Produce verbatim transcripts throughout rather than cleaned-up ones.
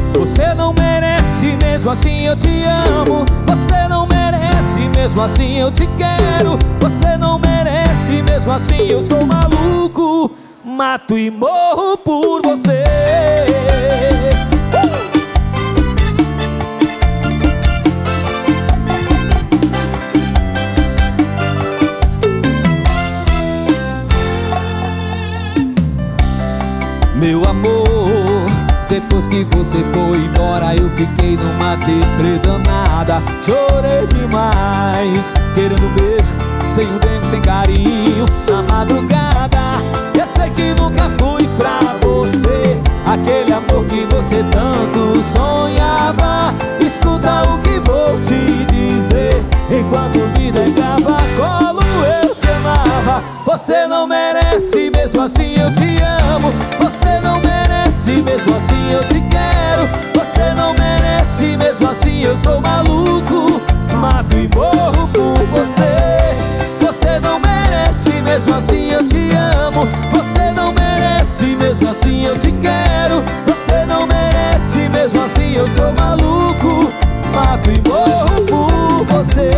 Você não merece, mesmo assim eu te amo. Você não merece, mesmo assim eu te quero. Você não merece, mesmo assim eu sou maluco. Mato e morro por você. Meu amor, depois que você foi embora eu fiquei numa deprê danada. Chorei demais, querendo um beijo, sem um dengo, sem carinho, na madrugada. Eu sei que nunca fui pra você aquele amor que você tanto sonhava. Escuta o que vou te dizer, enquanto me negava colo eu te amava. Você não merece, mesmo assim eu te amo. Você não merece, mesmo assim eu te quero. Você não merece, mesmo assim eu sou maluco. Mato e morro por você. Você não merece, mesmo assim eu te amo. Você não merece, mesmo assim eu te quero. Você não merece, mesmo assim eu sou maluco. Mato e morro por você.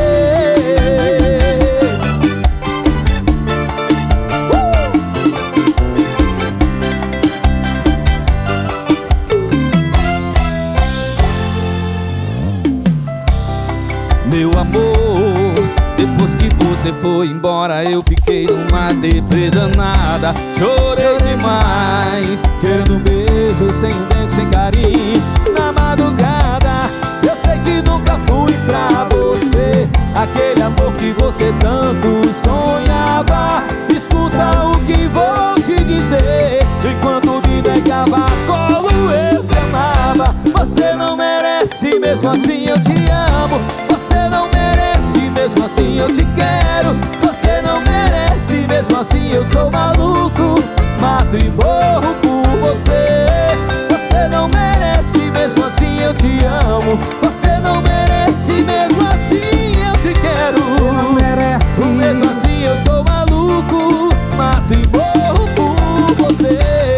Meu amor, depois que você foi embora eu fiquei numa deprê danada. Chorei demais, querendo um beijo, sem um dengo, sem carinho, na madrugada. Eu sei que nunca fui pra você aquele amor que você tanto sonhava. Escuta o que vou te dizer, enquanto me negava colo eu te amava. Você não merece, mesmo assim eu te amo. Você não merece, mesmo assim eu te quero. Você não merece, mesmo assim eu sou maluco. Mato e morro por você. Você não merece, mesmo assim eu te amo. Você não merece, mesmo assim eu te quero. Você não merece, mesmo assim eu sou maluco. Mato e morro por você.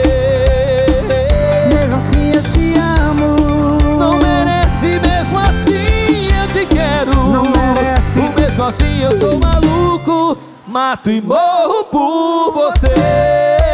mesmo assim eu te amo. Não merece, mesmo assim eu te quero. Não merece, mesmo assim eu sou maluco. Mato e morro por você.